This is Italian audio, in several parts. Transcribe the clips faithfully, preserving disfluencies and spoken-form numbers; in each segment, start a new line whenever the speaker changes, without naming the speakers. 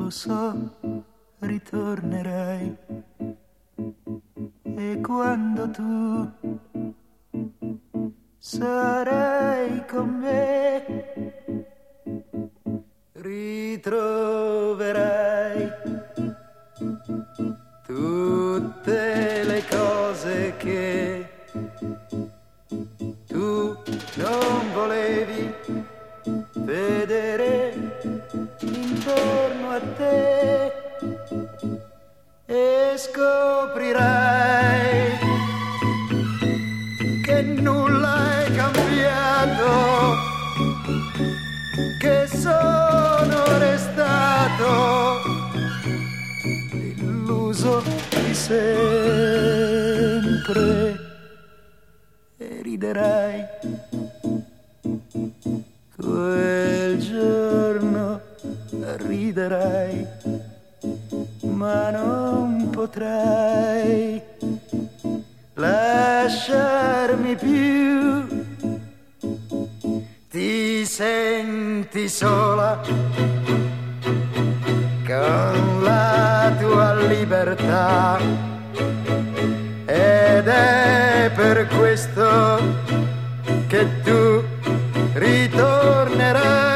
lo so, ritornerai. E quando tu sarai con me, ritroverai tutte le cose che tu non volevi vedere intorno a te, e scoprirai che nulla è cambiato, che sono restato illuso di sempre, e riderai quel giorno, riderai, ma non potrai lasciarmi più. Ti senti sola con la tua libertà, ed è per questo che tu ritornerai.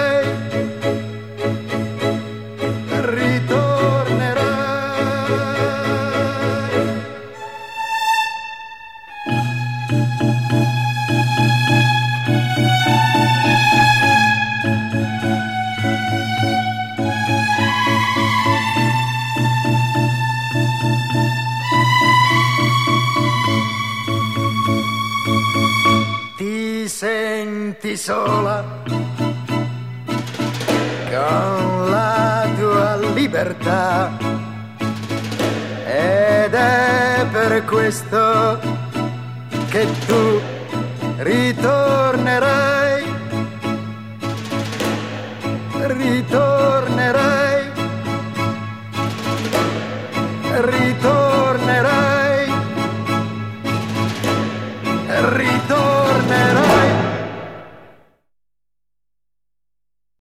Senti sola con la tua libertà, ed è per questo che tu ritornerai, ritornerai, ritornerai.